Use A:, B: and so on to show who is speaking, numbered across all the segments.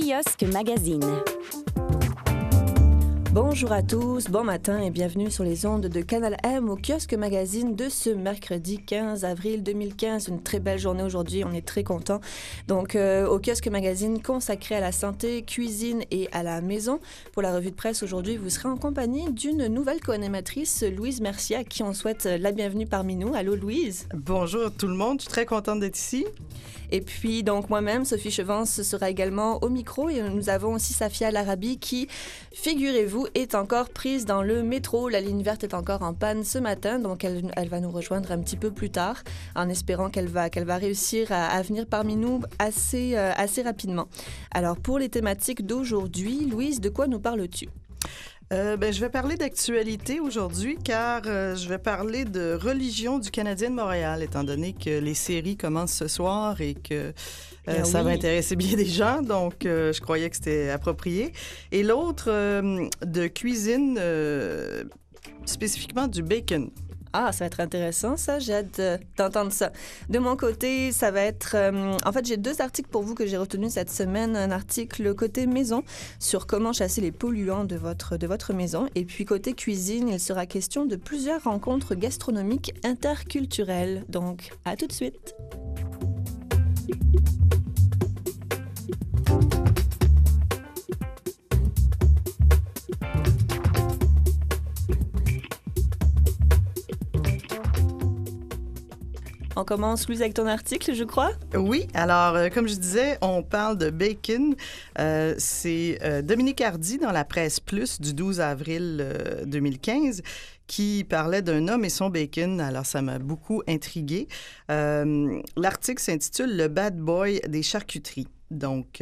A: Kiosque Magazine.
B: Bonjour à tous, bon matin et bienvenue sur les ondes de Canal M au Kiosque Magazine de ce mercredi 15 avril 2015. Une très belle journée aujourd'hui, on est très contents. Donc au Kiosque Magazine consacré à la santé, cuisine et à la maison. Pour la revue de presse aujourd'hui, vous serez en compagnie d'une nouvelle co-animatrice, Louise Mercier, à qui on souhaite la bienvenue parmi nous. Allô Louise.
C: Bonjour tout le monde, je suis très contente d'être ici.
B: Et puis, donc, moi-même, Sophie Chevance sera également au micro. Et nous avons aussi Safia Larabi qui, figurez-vous, est encore prise dans le métro. La ligne verte est encore en panne ce matin. Donc, elle va nous rejoindre un petit peu plus tard en espérant qu'elle va réussir à venir parmi nous assez rapidement. Alors, pour les thématiques d'aujourd'hui, Louise, de quoi nous parles-tu?
C: Je vais parler d'actualité aujourd'hui car je vais parler de religion du Canadien de Montréal, étant donné que les séries commencent ce soir et que ça va intéresser bien des gens, donc je croyais que c'était approprié. Et l'autre, de cuisine, spécifiquement du bacon.
B: Ah, ça va être intéressant, ça. J'ai hâte d'entendre ça. De mon côté, ça va être... en fait, j'ai 2 articles pour vous que j'ai retenus cette semaine. Un article côté maison sur comment chasser les polluants de votre maison. Et puis côté cuisine, il sera question de plusieurs rencontres gastronomiques interculturelles. Donc, à tout de suite. On commence, Louise, avec ton article, je crois?
C: Oui, alors, comme je disais, on parle de bacon. C'est Dominique Hardy dans la Presse Plus du 12 avril 2015 qui parlait d'un homme et son bacon. Alors, ça m'a beaucoup intriguée. L'article s'intitule « Le bad boy des charcuteries ». Donc,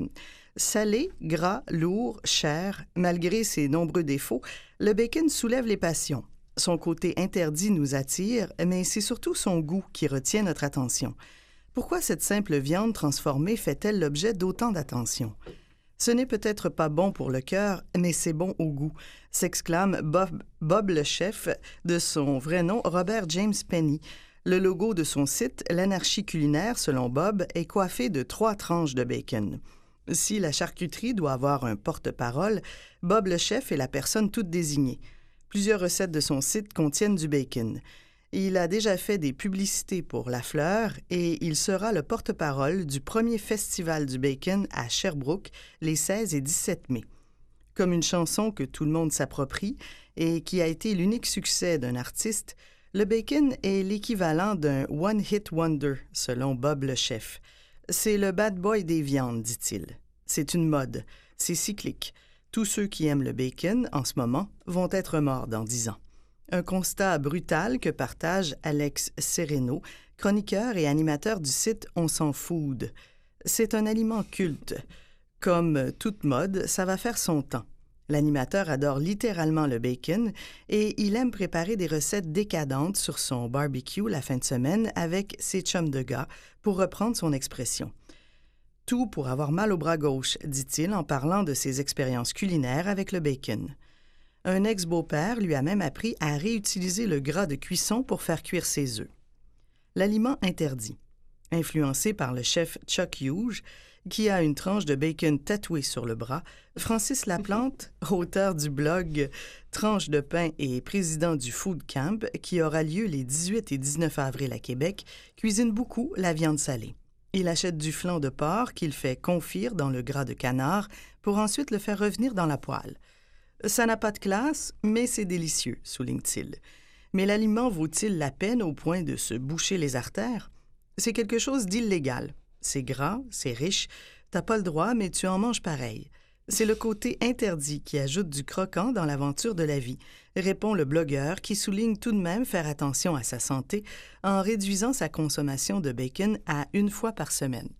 C: salé, gras, lourd, cher, malgré ses nombreux défauts, le bacon soulève les passions. Son côté interdit nous attire, mais c'est surtout son goût qui retient notre attention. Pourquoi cette simple viande transformée fait-elle l'objet d'autant d'attention? Ce n'est peut-être pas bon pour le cœur, mais c'est bon au goût, s'exclame Bob le chef, de son vrai nom Robert James Penny. Le logo de son site, l'anarchie culinaire, selon Bob, est coiffé de 3 tranches de bacon. Si la charcuterie doit avoir un porte-parole, Bob le chef est la personne toute désignée. Plusieurs recettes de son site contiennent du bacon. Il a déjà fait des publicités pour La Fleur et il sera le porte-parole du premier festival du bacon à Sherbrooke les 16 et 17 mai. Comme une chanson que tout le monde s'approprie et qui a été l'unique succès d'un artiste, le bacon est l'équivalent d'un « one-hit wonder », selon Bob le chef. C'est le bad boy des viandes, dit-il. C'est une mode, c'est cyclique. Tous ceux qui aiment le bacon, en ce moment, vont être morts dans 10 ans. Un constat brutal que partage Alex Sereno, chroniqueur et animateur du site On s'en food. C'est un aliment culte. Comme toute mode, ça va faire son temps. L'animateur adore littéralement le bacon et il aime préparer des recettes décadentes sur son barbecue la fin de semaine avec ses chums de gars, pour reprendre son expression. Tout pour avoir mal au bras gauche, dit-il en parlant de ses expériences culinaires avec le bacon. Un ex-beau-père lui a même appris à réutiliser le gras de cuisson pour faire cuire ses œufs. L'aliment interdit. Influencé par le chef Chuck Hughes, qui a une tranche de bacon tatouée sur le bras, Francis Laplante, auteur du blog Tranche de pain et président du Food Camp, qui aura lieu les 18 et 19 avril à Québec, cuisine beaucoup la viande salée. Il achète du flan de porc qu'il fait confire dans le gras de canard pour ensuite le faire revenir dans la poêle. Ça n'a pas de classe, mais c'est délicieux, souligne-t-il. Mais l'aliment vaut-il la peine au point de se boucher les artères? C'est quelque chose d'illégal. C'est gras, c'est riche, t'as pas le droit, mais tu en manges pareil. C'est le côté interdit qui ajoute du croquant dans l'aventure de la vie, répond le blogueur qui souligne tout de même faire attention à sa santé en réduisant sa consommation de bacon à 1 fois par semaine.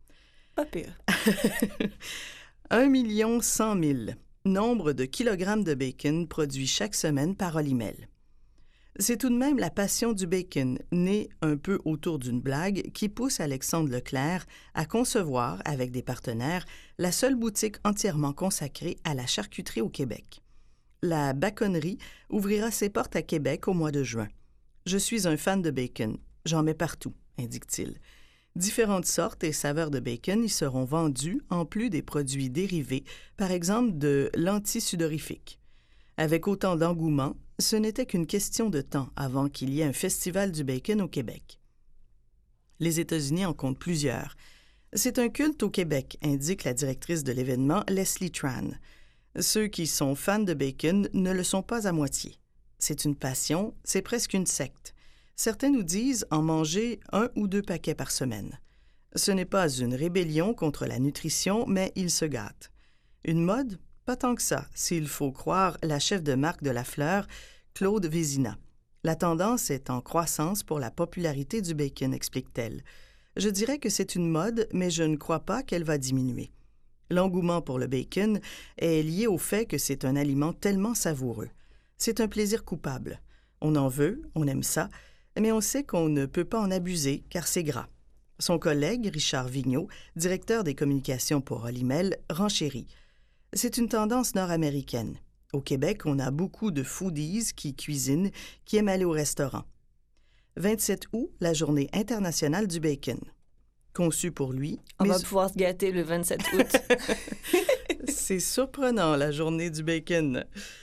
B: Pas pire.
C: 1 100 000, nombre de kilogrammes de bacon produits chaque semaine par Olimel. C'est tout de même la passion du bacon, née un peu autour d'une blague, qui pousse Alexandre Leclerc à concevoir, avec des partenaires, la seule boutique entièrement consacrée à la charcuterie au Québec. La Baconnerie ouvrira ses portes à Québec au mois de juin. « Je suis un fan de bacon. J'en mets partout », indique-t-il. Différentes sortes et saveurs de bacon y seront vendues, en plus des produits dérivés, par exemple de l'anti-sudorifique. Avec autant d'engouement, ce n'était qu'une question de temps avant qu'il y ait un festival du bacon au Québec. Les États-Unis en comptent plusieurs. C'est un culte au Québec, indique la directrice de l'événement, Leslie Tran. Ceux qui sont fans de bacon ne le sont pas à moitié. C'est une passion, c'est presque une secte. Certains nous disent en manger 1 ou 2 paquets par semaine. Ce n'est pas une rébellion contre la nutrition, mais ils se gâtent. Une mode? Pas tant que ça, s'il faut croire la chef de marque de la fleur, Claude Vézina. La tendance est en croissance pour la popularité du bacon, explique-t-elle. Je dirais que c'est une mode, mais je ne crois pas qu'elle va diminuer. L'engouement pour le bacon est lié au fait que c'est un aliment tellement savoureux. C'est un plaisir coupable. On en veut, on aime ça, mais on sait qu'on ne peut pas en abuser car c'est gras. Son collègue, Richard Vigneault, directeur des communications pour Olimel, renchérit. C'est une tendance nord-américaine. Au Québec, on a beaucoup de foodies qui cuisinent, qui aiment aller au restaurant. 27 août, la journée internationale du bacon. Conçu pour lui...
B: On va pouvoir se gâter le 27 août.
C: C'est surprenant, la journée du bacon.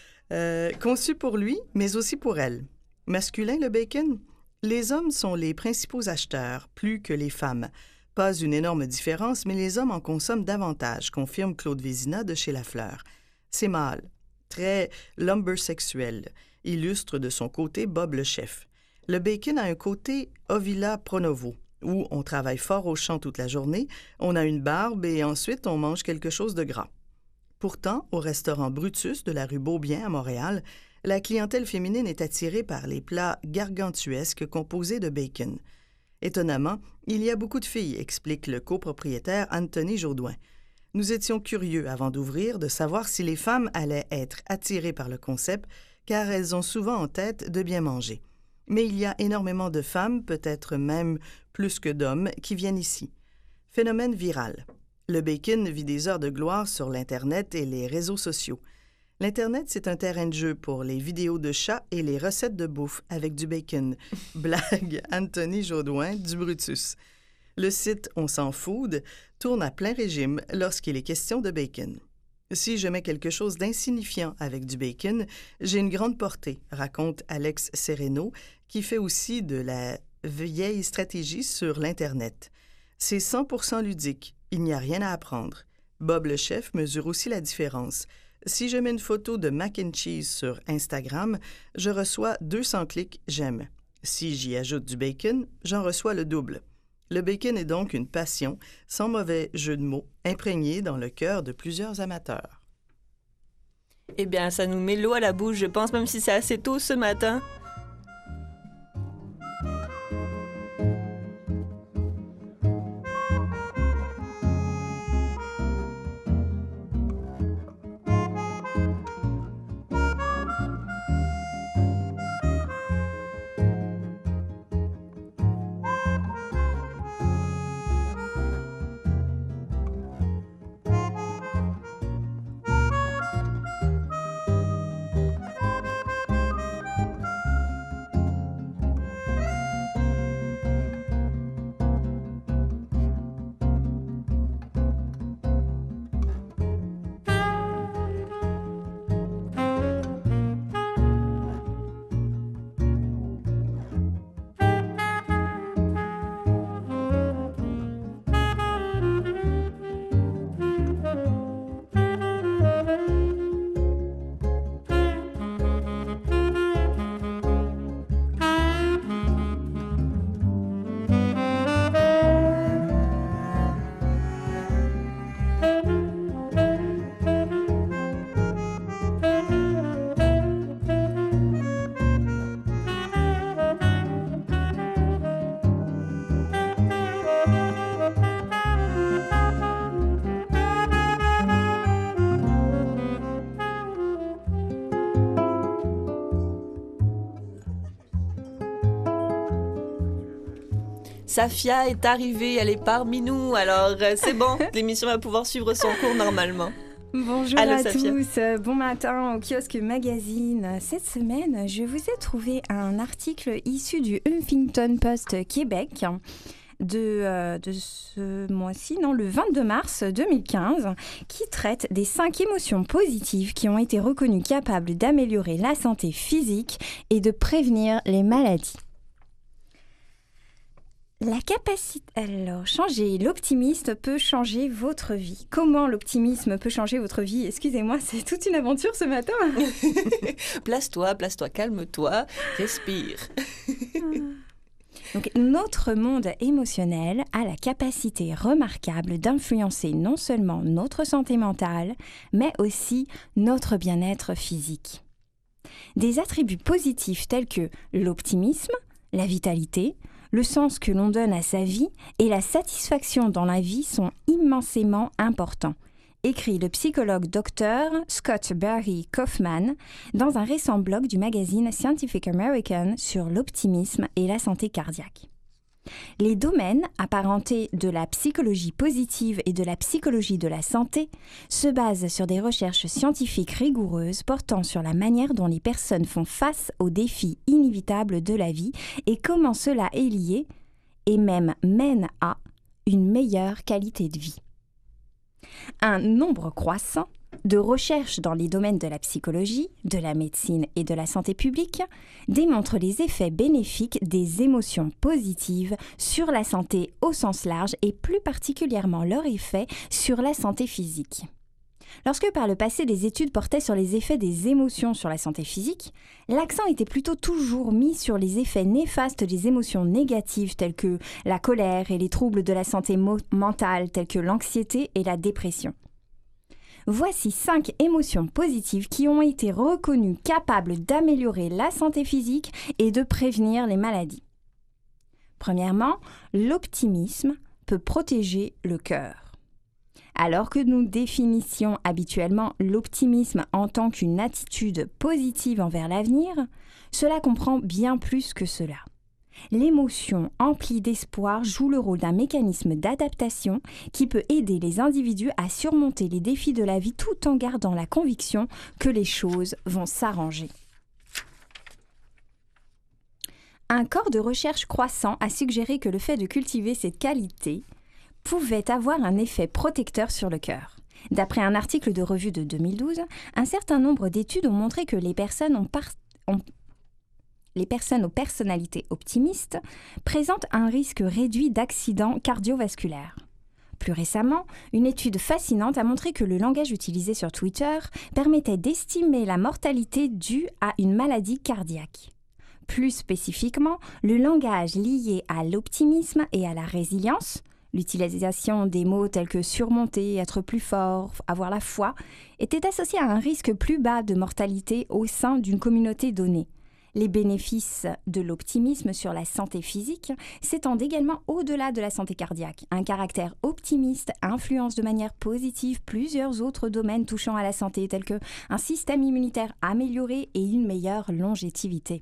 C: Conçu pour lui, mais aussi pour elle. Masculin, le bacon? Les hommes sont les principaux acheteurs, plus que les femmes. Pas une énorme différence, mais les hommes en consomment davantage, confirme Claude Vézina de chez Lafleur. C'est mâle, très lumbersexuel, illustre de son côté Bob le chef. Le bacon a un côté Ovila Pronovo, où on travaille fort au champ toute la journée, on a une barbe et ensuite on mange quelque chose de gras. Pourtant, au restaurant Brutus de la rue Beaubien à Montréal, la clientèle féminine est attirée par les plats gargantuesques composés de bacon. Étonnamment, il y a beaucoup de filles, explique le copropriétaire Anthony Jaudoin. Nous étions curieux, avant d'ouvrir, de savoir si les femmes allaient être attirées par le concept, car elles ont souvent en tête de bien manger. Mais il y a énormément de femmes, peut-être même plus que d'hommes, qui viennent ici. Phénomène viral. Le bacon vit des heures de gloire sur l'Internet et les réseaux sociaux. L'Internet, c'est un terrain de jeu pour les vidéos de chats et les recettes de bouffe avec du bacon. Blague Anthony Jaudoin du Brutus. Le site On s'en fout tourne à plein régime lorsqu'il est question de bacon. Si je mets quelque chose d'insignifiant avec du bacon, j'ai une grande portée, raconte Alex Sereno, qui fait aussi de la vieille stratégie sur l'Internet. C'est 100% ludique, il n'y a rien à apprendre. Bob le chef mesure aussi la différence. Si je mets une photo de mac and cheese sur Instagram, je reçois 200 clics « j'aime ». Si j'y ajoute du bacon, j'en reçois le double. Le bacon est donc une passion, sans mauvais jeu de mots, imprégnée dans le cœur de plusieurs amateurs.
B: Eh bien, ça nous met l'eau à la bouche, je pense, même si c'est assez tôt ce matin. Safia est arrivée, elle est parmi nous, alors c'est bon, l'émission va pouvoir suivre son cours normalement.
A: Bonjour
B: Allô,
A: à
B: Safia.
A: tous, bon matin au kiosque magazine. Cette semaine, je vous ai trouvé un article issu du Huffington Post Québec de ce mois-ci, le 22 mars 2015, qui traite des 5 émotions positives qui ont été reconnues capables d'améliorer la santé physique et de prévenir les maladies. La capacité... Alors, changer l'optimisme peut changer votre vie. Comment l'optimisme peut changer votre vie? Excusez-moi, c'est toute une aventure ce matin.
B: Place-toi, calme-toi, respire.
A: Donc, notre monde émotionnel a la capacité remarquable d'influencer non seulement notre santé mentale, mais aussi notre bien-être physique. Des attributs positifs tels que l'optimisme, la vitalité, le sens que l'on donne à sa vie et la satisfaction dans la vie sont immensément importants, écrit le psychologue Dr. Scott Barry Kaufman dans un récent blog du magazine Scientific American sur l'optimisme et la santé cardiaque. Les domaines apparentés de la psychologie positive et de la psychologie de la santé se basent sur des recherches scientifiques rigoureuses portant sur la manière dont les personnes font face aux défis inévitables de la vie et comment cela est lié, et même mène à, une meilleure qualité de vie. Un nombre croissant de recherches dans les domaines de la psychologie, de la médecine et de la santé publique démontrent les effets bénéfiques des émotions positives sur la santé au sens large et plus particulièrement leur effet sur la santé physique. Lorsque par le passé des études portaient sur les effets des émotions sur la santé physique, l'accent était plutôt toujours mis sur les effets néfastes des émotions négatives telles que la colère et les troubles de la santé mentale tels que l'anxiété et la dépression. Voici 5 émotions positives qui ont été reconnues capables d'améliorer la santé physique et de prévenir les maladies. Premièrement, l'optimisme peut protéger le cœur. Alors que nous définissions habituellement l'optimisme en tant qu'une attitude positive envers l'avenir, cela comprend bien plus que cela. L'émotion emplie d'espoir joue le rôle d'un mécanisme d'adaptation qui peut aider les individus à surmonter les défis de la vie tout en gardant la conviction que les choses vont s'arranger. Un corps de recherche croissant a suggéré que le fait de cultiver cette qualité pouvait avoir un effet protecteur sur le cœur. D'après un article de revue de 2012, un certain nombre d'études ont montré que les personnes aux personnalités optimistes présentent un risque réduit d'accidents cardiovasculaires. Plus récemment, une étude fascinante a montré que le langage utilisé sur Twitter permettait d'estimer la mortalité due à une maladie cardiaque. Plus spécifiquement, le langage lié à l'optimisme et à la résilience, l'utilisation des mots tels que surmonter, être plus fort, avoir la foi, était associé à un risque plus bas de mortalité au sein d'une communauté donnée. Les bénéfices de l'optimisme sur la santé physique s'étendent également au-delà de la santé cardiaque. Un caractère optimiste influence de manière positive plusieurs autres domaines touchant à la santé, tels qu'un système immunitaire amélioré et une meilleure longévité.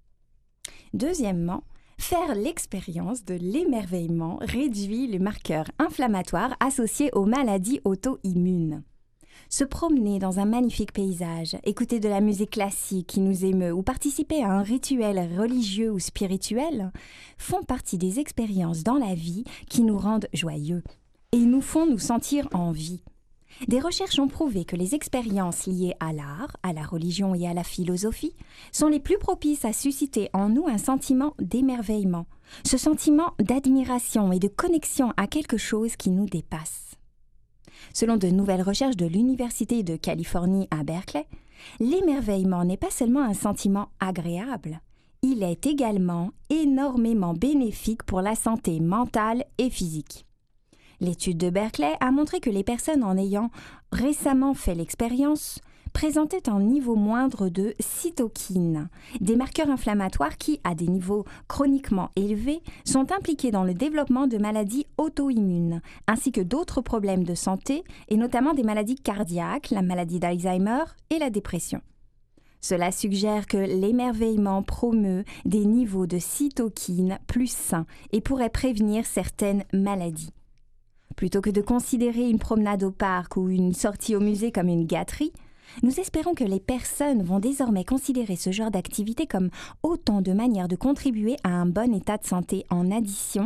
A: Deuxièmement, faire l'expérience de l'émerveillement réduit les marqueurs inflammatoires associés aux maladies auto-immunes. Se promener dans un magnifique paysage, écouter de la musique classique qui nous émeut ou participer à un rituel religieux ou spirituel font partie des expériences dans la vie qui nous rendent joyeux et nous font nous sentir en vie. Des recherches ont prouvé que les expériences liées à l'art, à la religion et à la philosophie sont les plus propices à susciter en nous un sentiment d'émerveillement, ce sentiment d'admiration et de connexion à quelque chose qui nous dépasse. Selon de nouvelles recherches de l'Université de Californie à Berkeley, l'émerveillement n'est pas seulement un sentiment agréable, il est également énormément bénéfique pour la santé mentale et physique. L'étude de Berkeley a montré que les personnes en ayant récemment fait l'expérience présentaient un niveau moindre de cytokines, des marqueurs inflammatoires qui, à des niveaux chroniquement élevés, sont impliqués dans le développement de maladies auto-immunes, ainsi que d'autres problèmes de santé, et notamment des maladies cardiaques, la maladie d'Alzheimer et la dépression. Cela suggère que l'émerveillement promeut des niveaux de cytokines plus sains et pourrait prévenir certaines maladies. Plutôt que de considérer une promenade au parc ou une sortie au musée comme une gâterie, nous espérons que les personnes vont désormais considérer ce genre d'activité comme autant de manières de contribuer à un bon état de santé en addition à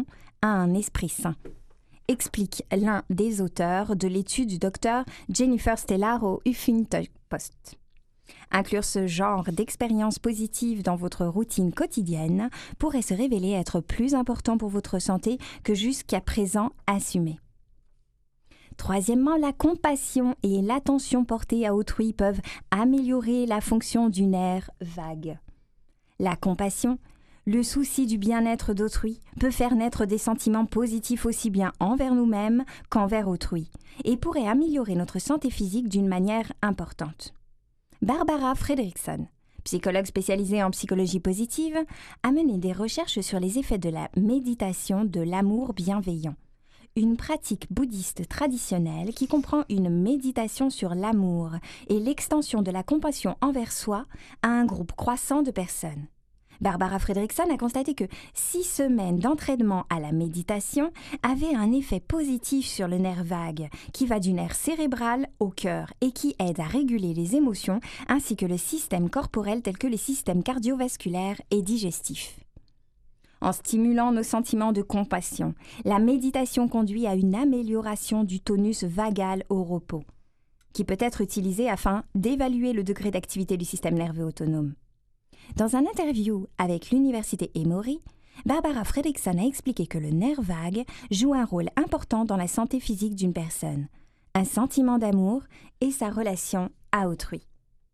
A: a un esprit sain, explique l'un des auteurs de l'étude du docteur Jennifer Stellar au Huffington Post. Inclure ce genre d'expériences positives dans votre routine quotidienne pourrait se révéler être plus important pour votre santé que jusqu'à présent assumé. Troisièmement, la compassion et l'attention portée à autrui peuvent améliorer la fonction du nerf vague. La compassion, le souci du bien-être d'autrui, peut faire naître des sentiments positifs aussi bien envers nous-mêmes qu'envers autrui et pourrait améliorer notre santé physique d'une manière importante. Barbara Fredrickson, psychologue spécialisée en psychologie positive, a mené des recherches sur les effets de la méditation de l'amour bienveillant, une pratique bouddhiste traditionnelle qui comprend une méditation sur l'amour et l'extension de la compassion envers soi à un groupe croissant de personnes. Barbara Fredrickson a constaté que 6 semaines d'entraînement à la méditation avaient un effet positif sur le nerf vague, qui va du nerf cérébral au cœur et qui aide à réguler les émotions ainsi que le système corporel tel que les systèmes cardiovasculaires et digestifs. En stimulant nos sentiments de compassion, la méditation conduit à une amélioration du tonus vagal au repos, qui peut être utilisé afin d'évaluer le degré d'activité du système nerveux autonome. Dans un interview avec l'université Emory, Barbara Fredrickson a expliqué que le nerf vague joue un rôle important dans la santé physique d'une personne, un sentiment d'amour et sa relation à autrui.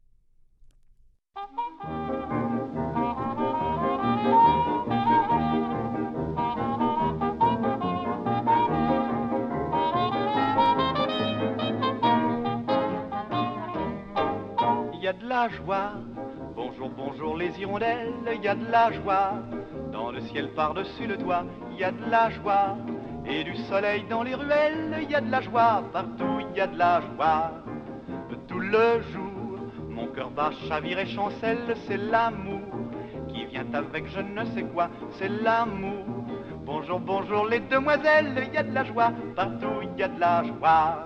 D: Il y a de la joie. Bonjour, bonjour les hirondelles, il y a de la joie. Dans le ciel par-dessus le toit, il y a de la joie. Et du soleil dans les ruelles, il y a de la joie. Partout, il y a de la joie. Tout le jour, mon cœur bat, chavire et chancelle, c'est l'amour qui vient avec je ne sais quoi, c'est l'amour. Bonjour, bonjour les demoiselles, il y a de la joie. Partout, il y a de la joie.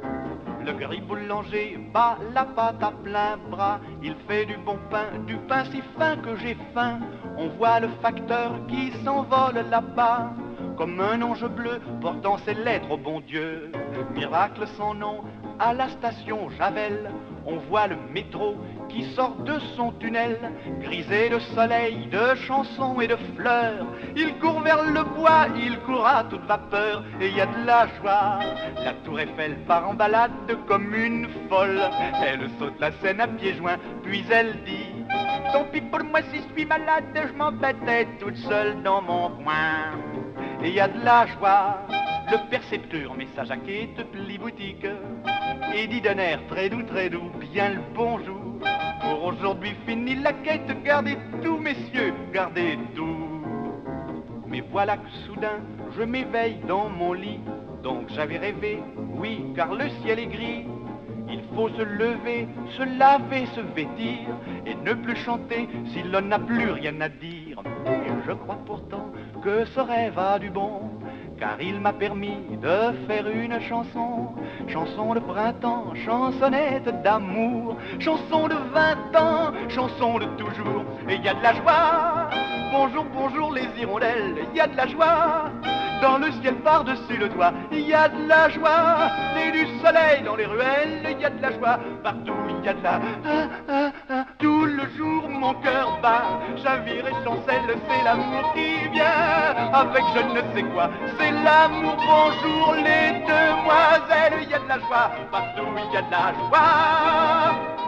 D: Le gris boulanger bat la pâte à plein bras. Il fait du bon pain, du pain si fin que j'ai faim. On voit le facteur qui s'envole là-bas, comme un ange bleu portant ses lettres au bon Dieu. Miracle sans nom, à la station Javel, on voit le métro qui sort de son tunnel, grisé de soleil, de chansons et de fleurs. Il court vers le bois, il court à toute vapeur, et il y a de la joie. La tour Eiffel part en balade comme une folle. Elle saute la Seine à pieds joints, puis elle dit: tant pis pour moi si je suis malade, je m'embêtais toute seule dans mon coin. Et il y a de la joie. Le percepteur met sa jaquette pli boutique et dit d'un air très doux, bien le bonjour. Pour aujourd'hui fini la quête, gardez tout messieurs, gardez tout. Mais voilà que soudain je m'éveille dans mon lit. Donc j'avais rêvé, oui, car le ciel est gris. Il faut se lever, se laver, se vêtir et ne plus chanter si l'on n'a plus rien à dire. Et je crois pourtant que ce rêve a du bon, car il m'a permis de faire une chanson. Chanson de printemps, chansonnette d'amour, chanson de 20 ans, chanson de toujours. Et il y a de la joie. Bonjour, bonjour les hirondelles, il y a de la joie. Dans le ciel par-dessus le toit, il y a de la joie. Et du soleil dans les ruelles, il y a de la joie. Partout il y a de la... Tout le jour mon cœur bat, chavire et chancelle, c'est l'amour qui vient avec je ne sais quoi. C'est l'amour, bonjour les demoiselles, il y a de la joie. Partout il y a de la joie.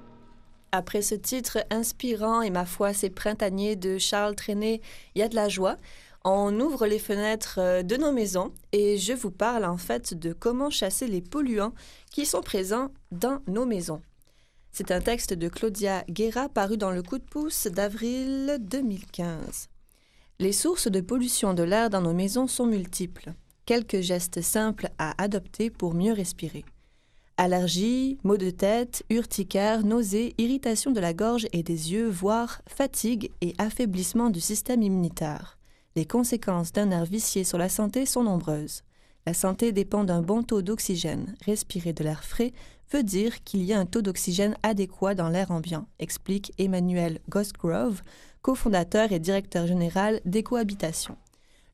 B: Après ce titre inspirant et ma foi assez printanier de Charles Trenet, il y a de la joie. On ouvre les fenêtres de nos maisons et je vous parle en fait de comment chasser les polluants qui sont présents dans nos maisons. C'est un texte de Claudia Guerra paru dans le Coup de pouce d'avril 2015. Les sources de pollution de l'air dans nos maisons sont multiples. Quelques gestes simples à adopter pour mieux respirer. Allergies, maux de tête, urticaire, nausées, irritation de la gorge et des yeux, voire fatigue et affaiblissement du système immunitaire. Les conséquences d'un air vicié sur la santé sont nombreuses. La santé dépend d'un bon taux d'oxygène. Respirer de l'air frais veut dire qu'il y a un taux d'oxygène adéquat dans l'air ambiant, explique Emmanuel Gosgrove, cofondateur et directeur général d'Ecohabitation.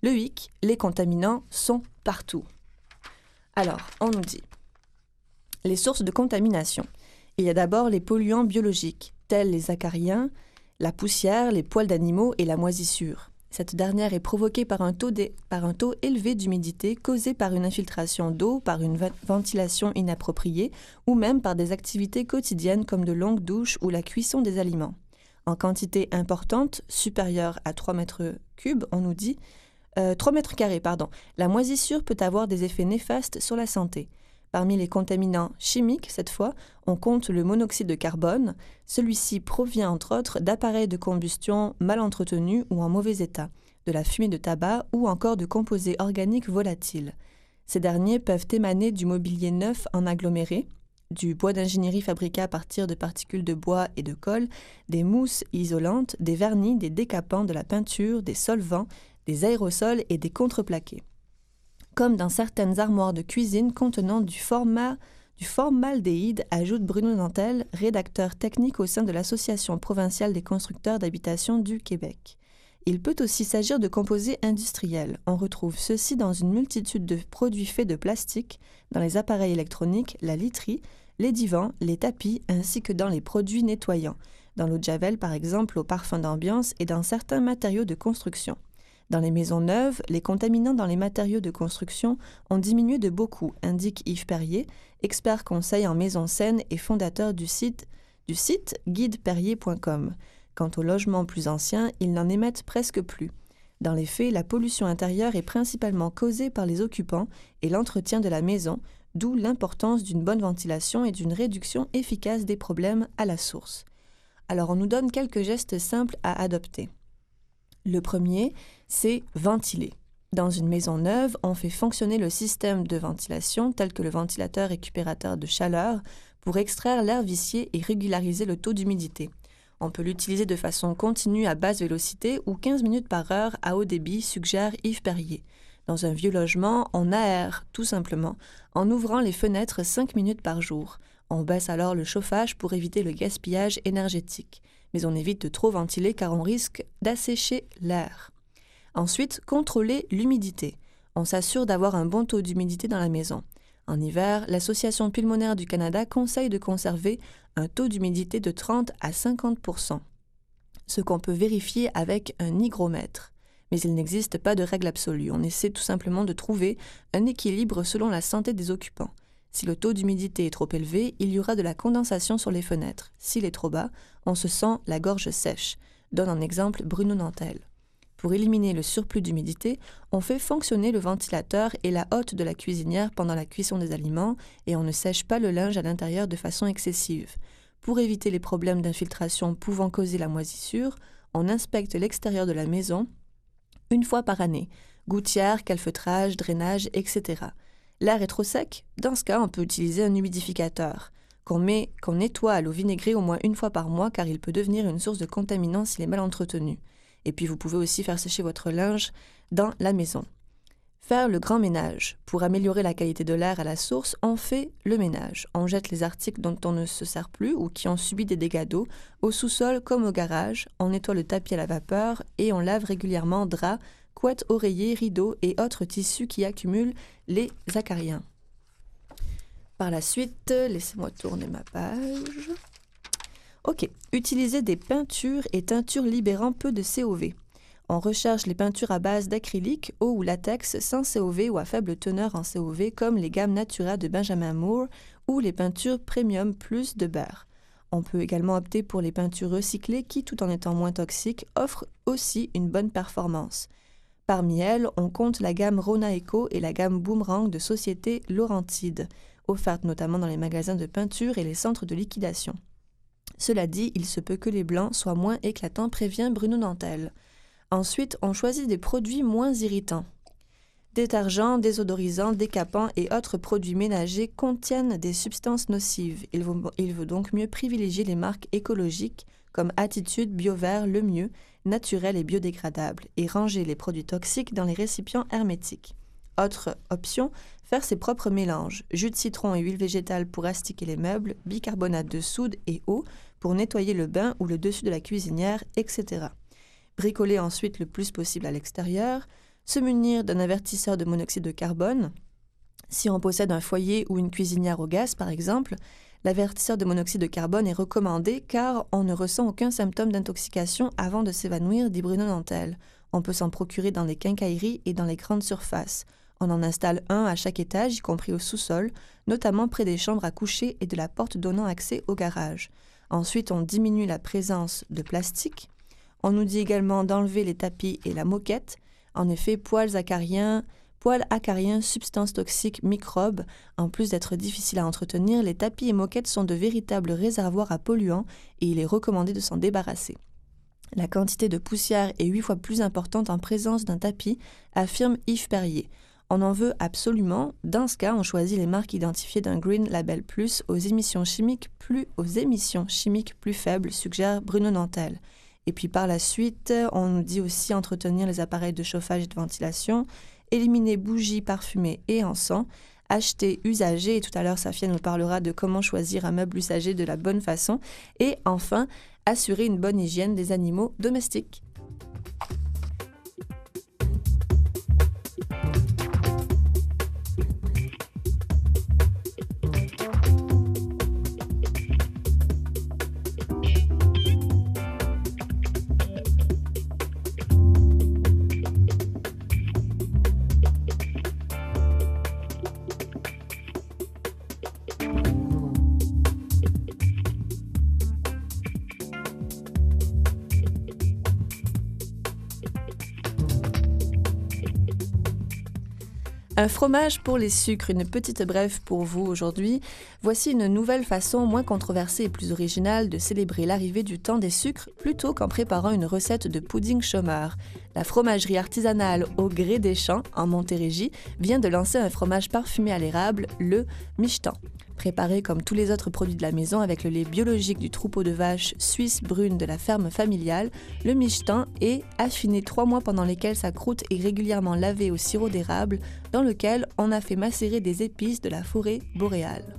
B: Le hic, les contaminants sont partout. Alors, on nous dit les sources de contamination. Il y a d'abord les polluants biologiques, tels les acariens, la poussière, les poils d'animaux et la moisissure. Cette dernière est provoquée par un taux élevé d'humidité causé par une infiltration d'eau, par une ventilation inappropriée ou même par des activités quotidiennes comme de longues douches ou la cuisson des aliments. En quantité importante, supérieure à 3 mètres cubes, on nous dit 3 mètres carrés, la moisissure peut avoir des effets néfastes sur la santé. Parmi les contaminants chimiques, cette fois, on compte le monoxyde de carbone. Celui-ci provient entre autres d'appareils de combustion mal entretenus ou en mauvais état, de la fumée de tabac ou encore de composés organiques volatiles. Ces derniers peuvent émaner du mobilier neuf en aggloméré, du bois d'ingénierie fabriqué à partir de particules de bois et de colle, des mousses isolantes, des vernis, des décapants, de la peinture, des solvants, des aérosols et des contreplaqués. Comme dans certaines armoires de cuisine contenant du formaldéhyde, ajoute Bruno Nantel, rédacteur technique au sein de l'Association provinciale des constructeurs d'habitation du Québec. Il peut aussi s'agir de composés industriels. On retrouve ceux-ci dans une multitude de produits faits de plastique, dans les appareils électroniques, la literie, les divans, les tapis, ainsi que dans les produits nettoyants, dans l'eau de Javel par exemple, au parfum d'ambiance et dans certains matériaux de construction. Dans les maisons neuves, les contaminants dans les matériaux de construction ont diminué de beaucoup, indique Yves Perrier, expert conseil en maison saine et fondateur du site guideperrier.com. Quant aux logements plus anciens, ils n'en émettent presque plus. Dans les faits, la pollution intérieure est principalement causée par les occupants et l'entretien de la maison, d'où l'importance d'une bonne ventilation et d'une réduction efficace des problèmes à la source. Alors on nous donne quelques gestes simples à adopter. Le premier, c'est ventiler. Dans une maison neuve, on fait fonctionner le système de ventilation tel que le ventilateur récupérateur de chaleur pour extraire l'air vicié et régulariser le taux d'humidité. On peut l'utiliser de façon continue à basse vélocité ou 15 minutes par heure à haut débit, suggère Yves Perrier. Dans un vieux logement, on aère tout simplement en ouvrant les fenêtres 5 minutes par jour. On baisse alors le chauffage pour éviter le gaspillage énergétique. Mais on évite de trop ventiler car on risque d'assécher l'air. Ensuite, contrôler l'humidité. On s'assure d'avoir un bon taux d'humidité dans la maison. En hiver, l'Association pulmonaire du Canada conseille de conserver un taux d'humidité de 30 à 50%, ce qu'on peut vérifier avec un hygromètre. Mais il n'existe pas de règle absolue. On essaie tout simplement de trouver un équilibre selon la santé des occupants. Si le taux d'humidité est trop élevé, il y aura de la condensation sur les fenêtres. S'il est trop bas, on se sent la gorge sèche, donne en exemple Bruno Nantel. Pour éliminer le surplus d'humidité, on fait fonctionner le ventilateur et la hotte de la cuisinière pendant la cuisson des aliments et on ne sèche pas le linge à l'intérieur de façon excessive. Pour éviter les problèmes d'infiltration pouvant causer la moisissure, on inspecte l'extérieur de la maison une fois par année, gouttière, calfeutrage, drainage, etc. L'air est trop sec? Dans ce cas, on peut utiliser un humidificateur qu'on nettoie à l'eau vinaigrée au moins une fois par mois car il peut devenir une source de contaminants s'il est mal entretenu. Et puis vous pouvez aussi faire sécher votre linge dans la maison. Faire le grand ménage. Pour améliorer la qualité de l'air à la source, on fait le ménage. On jette les articles dont on ne se sert plus ou qui ont subi des dégâts d'eau au sous-sol comme au garage. On nettoie le tapis à la vapeur et on lave régulièrement draps, couettes, oreillers, rideaux et autres tissus qui accumulent les acariens. Par la suite, laissez-moi tourner ma page. Ok, utiliser des peintures et teintures libérant peu de COV. On recherche les peintures à base d'acrylique, eau ou latex sans COV ou à faible teneur en COV comme les gammes Natura de Benjamin Moore ou les peintures Premium Plus de Behr. On peut également opter pour les peintures recyclées qui, tout en étant moins toxiques, offrent aussi une bonne performance. Parmi elles, on compte la gamme Rona Eco et la gamme Boomerang de société Laurentide, offertes notamment dans les magasins de peinture et les centres de liquidation. Cela dit, il se peut que les blancs soient moins éclatants, prévient Bruno Nantel. Ensuite, on choisit des produits moins irritants. Détergents, désodorisants, décapants et autres produits ménagers contiennent des substances nocives. Il vaut donc mieux privilégier les marques écologiques comme Attitude, Biovert, Le Mieux, naturel et biodégradable, et ranger les produits toxiques dans les récipients hermétiques. Autre option, faire ses propres mélanges, jus de citron et huile végétale pour astiquer les meubles, bicarbonate de soude et eau pour nettoyer le bain ou le dessus de la cuisinière, etc. Bricoler ensuite le plus possible à l'extérieur, Se munir d'un avertisseur de monoxyde de carbone. Si on possède un foyer ou une cuisinière au gaz, par exemple, l'avertisseur de monoxyde de carbone est recommandé car on ne ressent aucun symptôme d'intoxication avant de s'évanouir, dit Bruno Nantel. On peut s'en procurer dans les quincailleries et dans les grandes surfaces. On en installe un à chaque étage, y compris au sous-sol, notamment près des chambres à coucher et de la porte donnant accès au garage. Ensuite, on diminue la présence de plastique. On nous dit également d'enlever les tapis et la moquette. En effet, poils acariens, substances toxiques, microbes. En plus d'être difficiles à entretenir, les tapis et moquettes sont de véritables réservoirs à polluants et il est recommandé de s'en débarrasser. La quantité de poussière est 8 fois plus importante en présence d'un tapis, affirme Yves Perrier. On en veut absolument. Dans ce cas, on choisit les marques identifiées d'un Green Label Plus aux émissions chimiques plus faibles, suggère Bruno Nantel. Et puis par la suite, on nous dit aussi entretenir les appareils de chauffage et de ventilation, éliminer bougies parfumées et encens, acheter usagé, et tout à l'heure Safia nous parlera de comment choisir un meuble usagé de la bonne façon, et enfin, assurer une bonne hygiène des animaux domestiques. Un fromage pour les sucres, une petite brève pour vous aujourd'hui. Voici une nouvelle façon moins controversée et plus originale de célébrer l'arrivée du temps des sucres plutôt qu'en préparant une recette de pudding chômeur. La fromagerie artisanale Au Gré des Champs, en Montérégie, vient de lancer un fromage parfumé à l'érable, le michetan. Préparé comme tous les autres produits de la maison avec le lait biologique du troupeau de vaches suisse brune de la ferme familiale, le michetan est affiné 3 mois pendant lesquels sa croûte est régulièrement lavée au sirop d'érable dans lequel on a fait macérer des épices de la forêt boréale.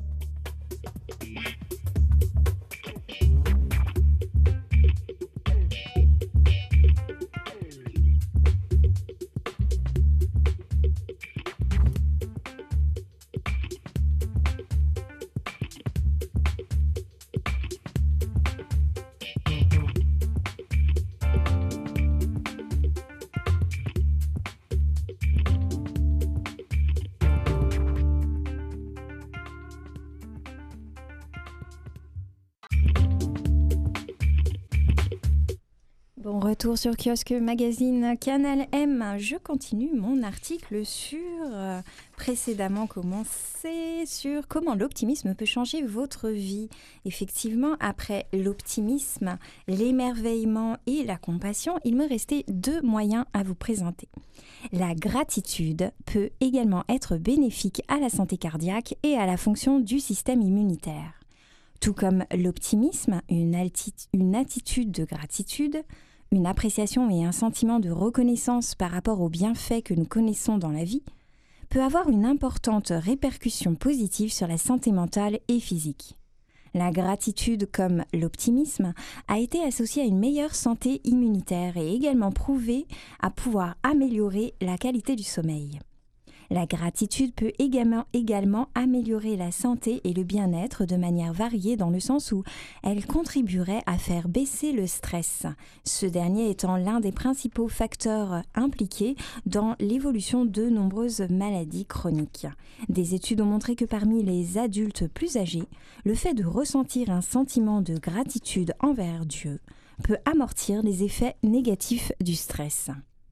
A: Bon retour sur Kiosque Magazine Canal M. Je continue mon article sur précédemment commencé sur comment l'optimisme peut changer votre vie. Effectivement, après l'optimisme, l'émerveillement et la compassion, il me restait 2 moyens à vous présenter. La gratitude peut également être bénéfique à la santé cardiaque et à la fonction du système immunitaire. Tout comme l'optimisme, une attitude de gratitude, une appréciation et un sentiment de reconnaissance par rapport aux bienfaits que nous connaissons dans la vie, peut avoir une importante répercussion positive sur la santé mentale et physique. La gratitude, comme l'optimisme, a été associée à une meilleure santé immunitaire et également prouvée à pouvoir améliorer la qualité du sommeil. La gratitude peut également améliorer la santé et le bien-être de manière variée dans le sens où elle contribuerait à faire baisser le stress, ce dernier étant l'un des principaux facteurs impliqués dans l'évolution de nombreuses maladies chroniques. Des études ont montré que parmi les adultes plus âgés, le fait de ressentir un sentiment de gratitude envers Dieu peut amortir les effets négatifs du stress.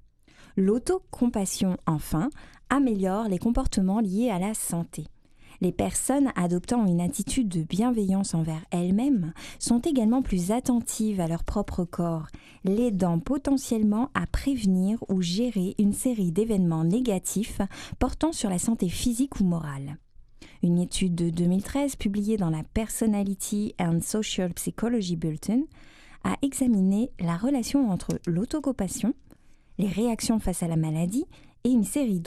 A: L'autocompassion, enfin, améliore les comportements liés à la santé. Les personnes adoptant une attitude de bienveillance envers elles-mêmes sont également plus attentives à leur propre corps, l'aidant potentiellement à prévenir ou gérer une série d'événements négatifs portant sur la santé physique ou morale. Une étude de 2013 publiée dans la Personality and Social Psychology Bulletin a examiné la relation entre l'autocompassion, les réactions face à la maladie et une série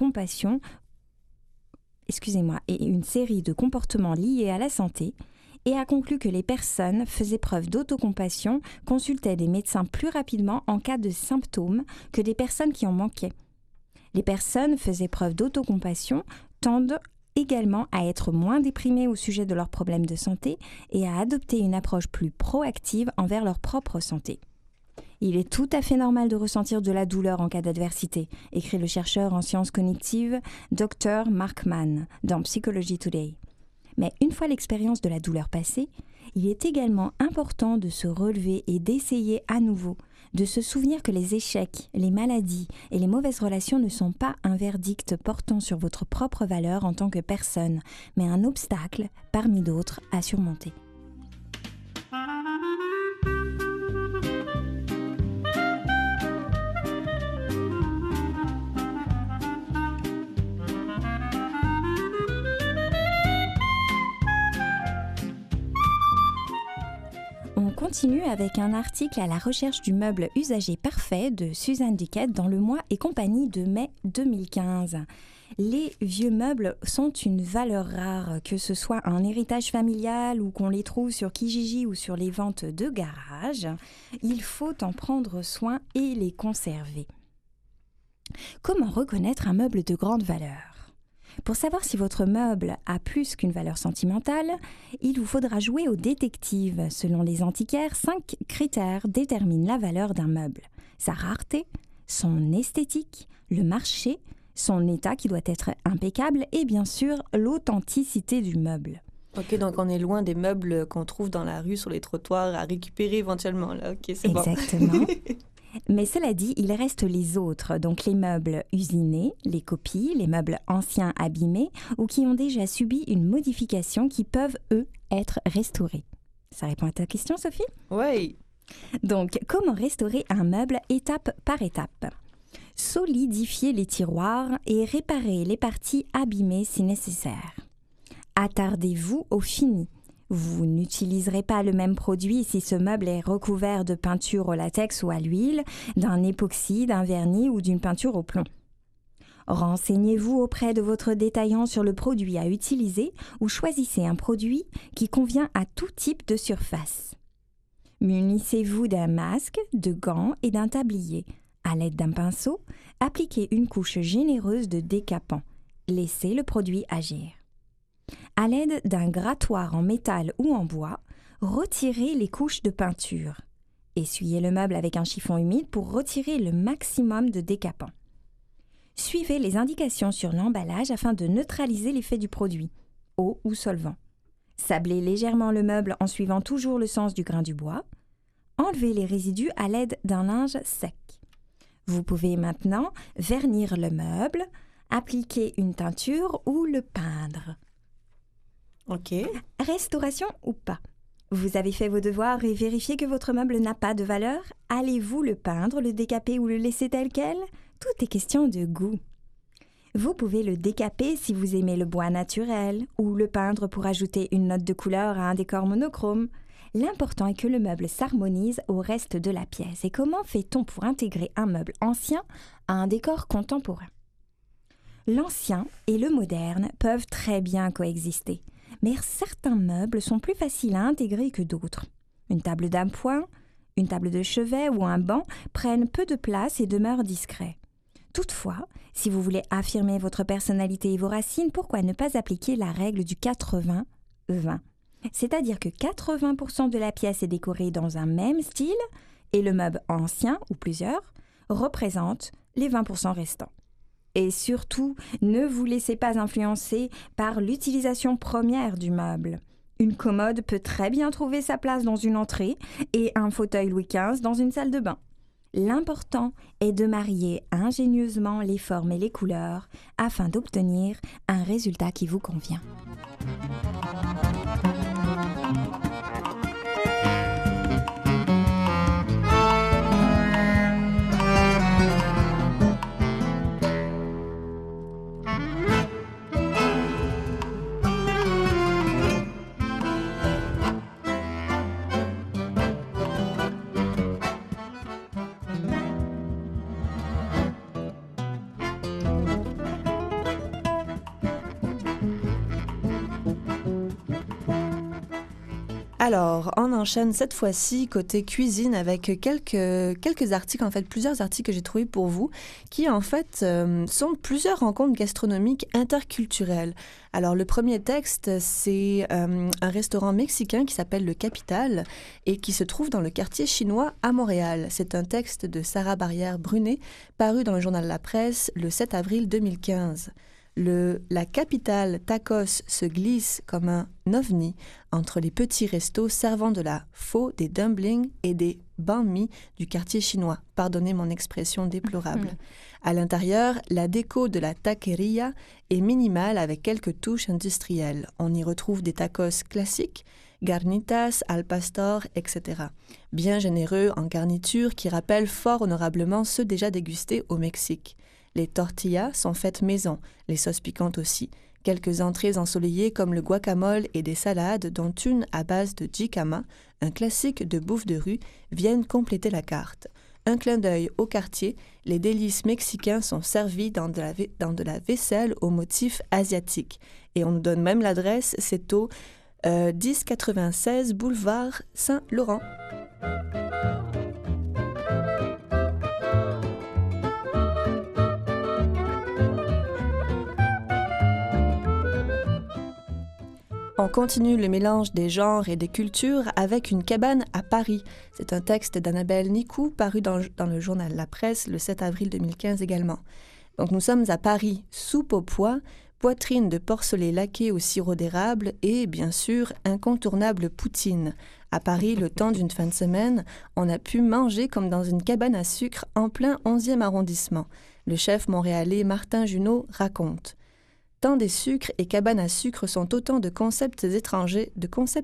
A: et une série de comportements liés à la santé, et a conclu que les personnes faisaient preuve d'autocompassion consultaient des médecins plus rapidement en cas de symptômes que des personnes qui en manquaient. Les personnes faisant preuve d'autocompassion tendent également à être moins déprimées au sujet de leurs problèmes de santé et à adopter une approche plus proactive envers leur propre santé. Il est tout à fait normal de ressentir de la douleur en cas d'adversité, écrit le chercheur en sciences cognitives Dr. Mark Mann dans Psychology Today. Mais une fois l'expérience de la douleur passée, il est également important de se relever et d'essayer à nouveau, de se souvenir que les échecs, les maladies et les mauvaises relations ne sont pas un verdict portant sur votre propre valeur en tant que personne, mais un obstacle parmi d'autres à surmonter. On continue avec un article à la recherche du meuble usagé parfait de Suzanne Duquette dans Le Mois et compagnie de mai 2015. Les vieux meubles sont une valeur rare, que ce soit un héritage familial ou qu'on les trouve sur Kijiji ou sur les ventes de garage. Il faut en prendre soin et les conserver. Comment reconnaître un meuble de grande valeur ? Pour savoir si votre meuble a plus qu'une valeur sentimentale, il vous faudra jouer au détective. Selon les antiquaires, 5 critères déterminent la valeur d'un meuble. Sa rareté, son esthétique, le marché, son état qui doit être impeccable et bien sûr l'authenticité du meuble.
B: OK, donc on est loin des meubles qu'on trouve dans la rue, sur les trottoirs, à récupérer éventuellement. Là. OK, c'est
A: Exactement.
B: Bon.
A: Mais cela dit, il reste les autres, donc les meubles usinés, les copies, les meubles anciens abîmés ou qui ont déjà subi une modification qui peuvent, eux, être restaurés. Ça répond à ta question, Sophie ?
B: Oui.
A: Donc, comment restaurer un meuble étape par étape ? Solidifier les tiroirs et réparer les parties abîmées si nécessaire. Attardez-vous au fini. Vous n'utiliserez pas le même produit si ce meuble est recouvert de peinture au latex ou à l'huile, d'un époxy, d'un vernis ou d'une peinture au plomb. Renseignez-vous auprès de votre détaillant sur le produit à utiliser ou choisissez un produit qui convient à tout type de surface. Munissez-vous d'un masque, de gants et d'un tablier. À l'aide d'un pinceau, appliquez une couche généreuse de décapant. Laissez le produit agir. À l'aide d'un grattoir en métal ou en bois, retirez les couches de peinture. Essuyez le meuble avec un chiffon humide pour retirer le maximum de décapant. Suivez les indications sur l'emballage afin de neutraliser l'effet du produit, eau ou solvant. Sablez légèrement le meuble en suivant toujours le sens du grain du bois. Enlevez les résidus à l'aide d'un linge sec. Vous pouvez maintenant vernir le meuble, appliquer une teinture ou le peindre.
B: OK.
A: Restauration ou pas? Vous avez fait vos devoirs et vérifié que votre meuble n'a pas de valeur? Allez-vous le peindre, le décaper ou le laisser tel quel? Tout est question de goût. Vous pouvez le décaper si vous aimez le bois naturel ou le peindre pour ajouter une note de couleur à un décor monochrome. L'important est que le meuble s'harmonise au reste de la pièce. Et comment fait-on pour intégrer un meuble ancien à un décor contemporain? L'ancien et le moderne peuvent très bien coexister. Mais certains meubles sont plus faciles à intégrer que d'autres. Une table d'appoint, une table de chevet ou un banc prennent peu de place et demeurent discrets. Toutefois, si vous voulez affirmer votre personnalité et vos racines, pourquoi ne pas appliquer la règle du 80-20 ? C'est-à-dire que 80% de la pièce est décorée dans un même style et le meuble ancien, ou plusieurs, représente les 20% restants. Et surtout, ne vous laissez pas influencer par l'utilisation première du meuble. Une commode peut très bien trouver sa place dans une entrée et un fauteuil Louis XV dans une salle de bain. L'important est de marier ingénieusement les formes et les couleurs afin d'obtenir un résultat qui vous convient.
B: Alors, on enchaîne cette fois-ci côté cuisine avec quelques articles, en fait, plusieurs articles que j'ai trouvés pour vous, qui en fait sont plusieurs rencontres gastronomiques interculturelles. Alors, le premier texte, c'est un restaurant mexicain qui s'appelle Le Capital et qui se trouve dans le quartier chinois à Montréal. C'est un texte de Sarah Barrière-Brunet, paru dans le journal La Presse le 7 avril 2015. La capitale tacos se glisse comme un ovni entre les petits restos servant de la pho, des dumplings et des banh mi du quartier chinois. Pardonnez mon expression déplorable. À l'intérieur, la déco de la taqueria est minimale avec quelques touches industrielles. On y retrouve des tacos classiques, garnitas, al pastor, etc. Bien généreux en garniture qui rappellent fort honorablement ceux déjà dégustés au Mexique. Les tortillas sont faites maison, les sauces piquantes aussi. Quelques entrées ensoleillées comme le guacamole et des salades, dont une à base de jicama, un classique de bouffe de rue, viennent compléter la carte. Un clin d'œil au quartier, les délices mexicains sont servis dans de la vaisselle au motif asiatique. Et on nous donne même l'adresse, c'est au 1096 boulevard Saint-Laurent. On continue le mélange des genres et des cultures avec une cabane à Paris. C'est un texte d'Annabelle Nicou paru dans le journal La Presse le 7 avril 2015 également. Donc nous sommes à Paris, soupe aux pois, poitrine de porcelet laqué au sirop d'érable et, bien sûr, incontournable poutine. À Paris, le temps d'une fin de semaine, on a pu manger comme dans une cabane à sucre en plein 11e arrondissement. Le chef montréalais Martin Junot raconte. Tant des sucres et cabanes à sucre sont autant de concepts étrangers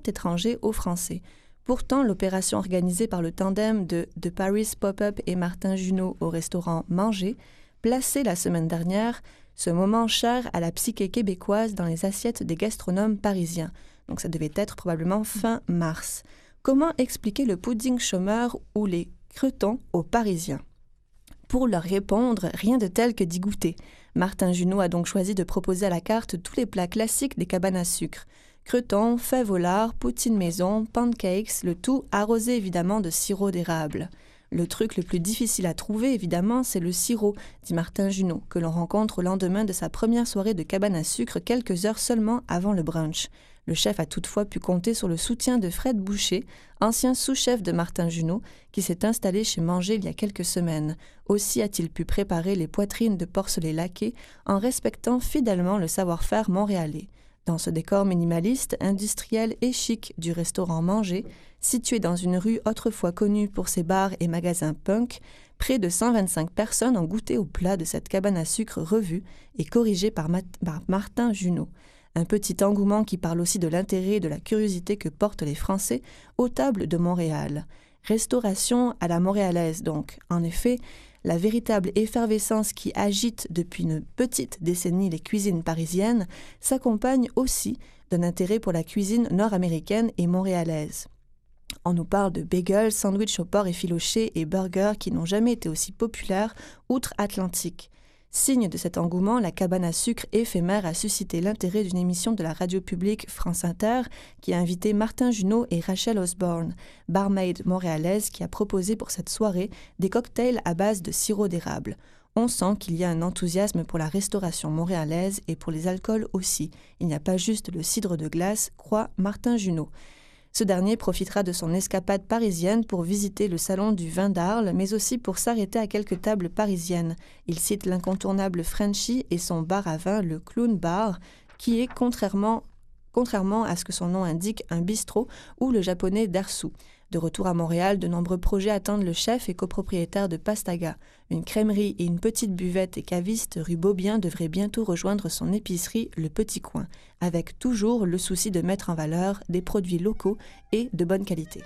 B: aux Français. Pourtant, l'opération organisée par le tandem de Paris Pop-Up et Martin Junot au restaurant Manger, placé la semaine dernière, ce moment cher à la psyché québécoise dans les assiettes des gastronomes parisiens. Donc ça devait être probablement fin mars. Comment expliquer le pudding chômeur ou les cretons aux Parisiens? Pour leur répondre, rien de tel que d'y goûter. Martin Junot a donc choisi de proposer à la carte tous les plats classiques des cabanes à sucre. Cretons, fèves au lard, poutine maison, pancakes, le tout arrosé évidemment de sirop d'érable. Le truc le plus difficile à trouver, évidemment, c'est le sirop, dit Martin Junot, que l'on rencontre au lendemain de sa première soirée de cabane à sucre quelques heures seulement avant le brunch. Le chef a toutefois pu compter sur le soutien de Fred Boucher, ancien sous-chef de Martin Junot, qui s'est installé chez Manger il y a quelques semaines. Aussi a-t-il pu préparer les poitrines de porcelet laqué en respectant fidèlement le savoir-faire montréalais. Dans ce décor minimaliste, industriel et chic du restaurant Manger, situé dans une rue autrefois connue pour ses bars et magasins punk, près de 125 personnes ont goûté au plat de cette cabane à sucre revue et corrigée par Martin Junot. Un petit engouement qui parle aussi de l'intérêt et de la curiosité que portent les Français aux tables de Montréal. Restauration à la montréalaise donc. En effet, la véritable effervescence qui agite depuis une petite décennie les cuisines parisiennes s'accompagne aussi d'un intérêt pour la cuisine nord-américaine et montréalaise. On nous parle de bagels, sandwichs au porc effiloché et burgers qui n'ont jamais été aussi populaires outre-Atlantique. Signe de cet engouement, la cabane à sucre éphémère a suscité l'intérêt d'une émission de la radio publique France Inter qui a invité Martin Junot et Rachel Osborne, barmaid montréalaise qui a proposé pour cette soirée des cocktails à base de sirop d'érable. On sent qu'il y a un enthousiasme pour la restauration montréalaise et pour les alcools aussi. Il n'y a pas juste le cidre de glace, croit Martin Junot. Ce dernier profitera de son escapade parisienne pour visiter le salon du vin d'Arles, mais aussi pour s'arrêter à quelques tables parisiennes. Il cite l'incontournable Frenchy et son bar à vin, le Clown Bar, qui est, contrairement à ce que son nom indique, un bistrot, ou le japonais Dersu. De retour à Montréal, de nombreux projets attendent le chef et copropriétaire de Pastaga. Une crèmerie et une petite buvette et caviste rue Beaubien devraient bientôt rejoindre son épicerie Le Petit Coin, avec toujours le souci de mettre en valeur des produits locaux et de bonne qualité.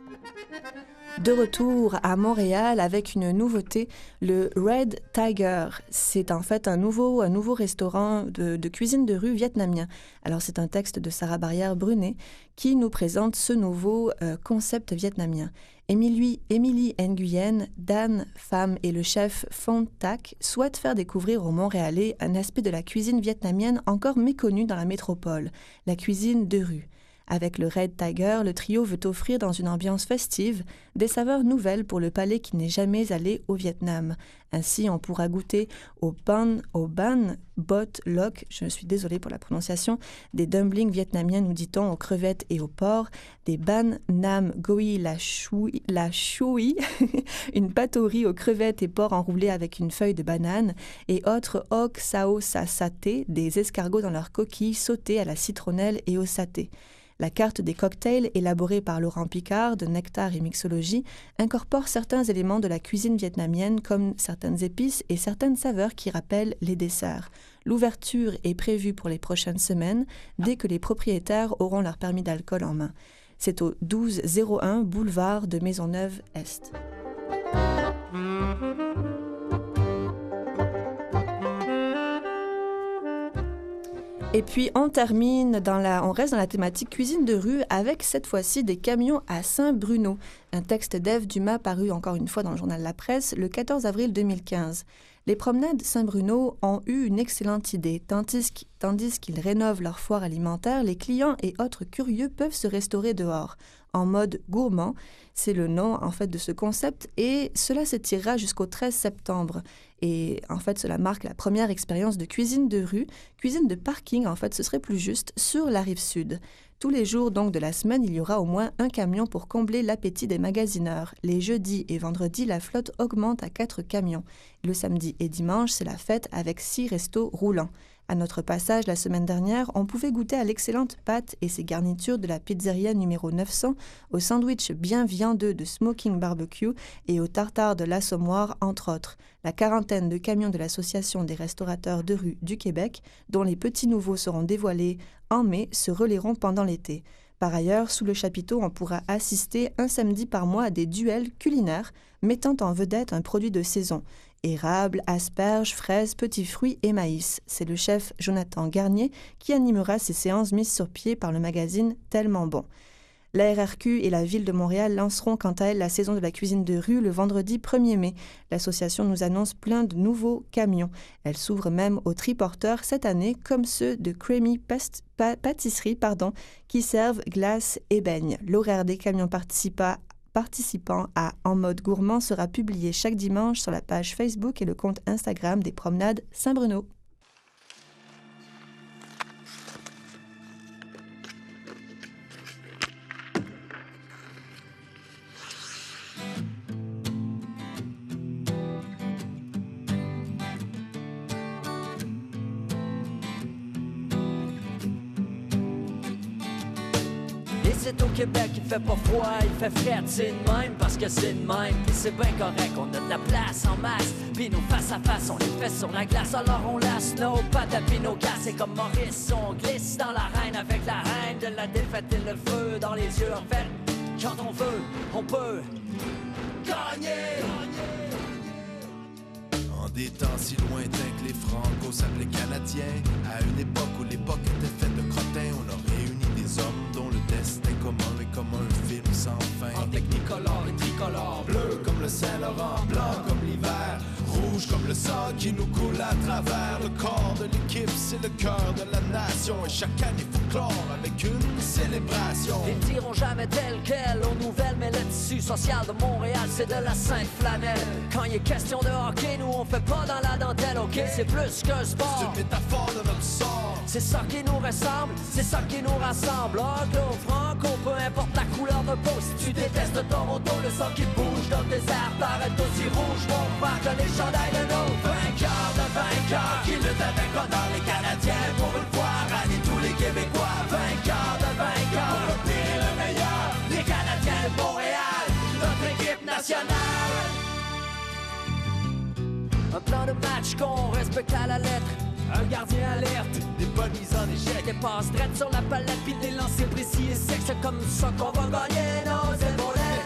B: De retour à Montréal avec une nouveauté, le Red Tiger. C'est en fait un nouveau restaurant de cuisine de rue vietnamien. Alors c'est un texte de Sarah Barrière-Brunet qui nous présente ce nouveau concept vietnamien. Émilie Nguyen, Dan Pham et le chef Phong Tak souhaitent faire découvrir aux Montréalais un aspect de la cuisine vietnamienne encore méconnu dans la métropole, la cuisine de rue. Avec le Red Tiger, le trio veut offrir dans une ambiance festive des saveurs nouvelles pour le palais qui n'est jamais allé au Vietnam. Ainsi, on pourra goûter au ban bot loc, je suis désolée pour la prononciation, des dumplings vietnamiens, nous dit-on, aux crevettes et au porc, des ban nam goi la choui, une pâte au riz aux crevettes et porc enroulés avec une feuille de banane, et autres ok sao sa saté, des escargots dans leurs coquilles sautés à la citronnelle et au saté. La carte des cocktails, élaborée par Laurent Picard de Nectar et Mixologie, incorpore certains éléments de la cuisine vietnamienne comme certaines épices et certaines saveurs qui rappellent les desserts. L'ouverture est prévue pour les prochaines semaines, dès que les propriétaires auront leur permis d'alcool en main. C'est au 1201 boulevard de Maisonneuve-Est. Et puis on reste dans la thématique cuisine de rue avec cette fois-ci des camions à Saint-Bruno, un texte d'Ève Dumas paru encore une fois dans le journal La Presse le 14 avril 2015. Les promenades Saint-Bruno ont eu une excellente idée. Tandis qu'ils rénovent leur foire alimentaire, les clients et autres curieux peuvent se restaurer dehors. En mode gourmand, c'est le nom en fait de ce concept et cela s'étirera jusqu'au 13 septembre. Et en fait, cela marque la première expérience de cuisine de rue, cuisine de parking en fait, ce serait plus juste, sur la rive sud. Tous les jours donc de la semaine, il y aura au moins un camion pour combler l'appétit des magasineurs. Les jeudis et vendredis, la flotte augmente à 4 camions. Le samedi et dimanche, c'est la fête avec 6 restos roulants. À notre passage la semaine dernière, on pouvait goûter à l'excellente pâte et ses garnitures de la pizzeria numéro 900, au sandwich bien viandeux de Smoking Barbecue et au tartare de l'Assommoir, entre autres. La quarantaine de camions de l'Association des restaurateurs de rue du Québec, dont les petits nouveaux seront dévoilés en mai, se relayeront pendant l'été. Par ailleurs, sous le chapiteau, on pourra assister un samedi par mois à des duels culinaires mettant en vedette un produit de saison. Érables, asperges, fraises, petits fruits et maïs. C'est le chef Jonathan Garnier qui animera ces séances mises sur pied par le magazine Tellement Bon. La RRQ et la Ville de Montréal lanceront quant à elles la saison de la cuisine de rue le vendredi 1er mai. L'association nous annonce plein de nouveaux camions. Elle s'ouvre même aux triporteurs cette année, comme ceux de Creamy Pâtisserie, qui servent glace et beignes. L'horaire des camions participants à En mode gourmand sera publié chaque dimanche sur la page Facebook et le compte Instagram des promenades Saint-Bruno.
E: C'est au Québec, il fait pas froid, il fait frais, c'est de même parce que c'est de même. Pis c'est bien correct, on a de la place en masse. Pis nous face à face, on les fait sur la glace. Alors on lasse nos pattes pis nos gaz. C'est comme Maurice, on glisse dans l'arène avec la haine de la défaite et le feu dans les yeux. En fait, quand on veut, on peut gagner.
F: En des temps si lointains que les Franco s'appelaient Canadiens, à une époque où l'époque était faite de crottins, on a réuni des hommes dont le destin commun est comme un film sans fin.
E: En technicolore et tricolore,
F: Bleu comme le Saint-Laurent, blanc comme l'hiver, rouge comme le sang qui nous coule à travers. Le corps de l'équipe, c'est le cœur de la nation, et chaque année faut clore avec une célébration.
E: Ils diront jamais tel quel aux nouvelles, mais le tissu social de Montréal, c'est de la sainte flanelle. Quand il est question de hockey, nous on fait pas dans la dentelle, ok? C'est plus qu'un sport.
F: C'est une métaphore de notre sort.
E: C'est ça qui nous ressemble, c'est ça qui nous rassemble. Anglo, franco, peu importe la couleur de peau. Si tu détestes Toronto, le sang qui bouge dans tes airs t'arrête aussi rouge. Mon frère que les chandails de nos vainqueurs de vainqueurs qui luttent avec honneur. Les Canadiens pour une fois rallient tous les Québécois. Vainqueurs de vainqueurs, pour le pire et le meilleur. Les Canadiens de Montréal, notre équipe nationale. Un plan de match qu'on respecte à la lettre. Un gardien alerte,
F: des bonnes mises en échec,
E: des passes drettes sur la palette, puis des lancers précis et secs. C'est comme ça qu'on va gagner nos épaulettes.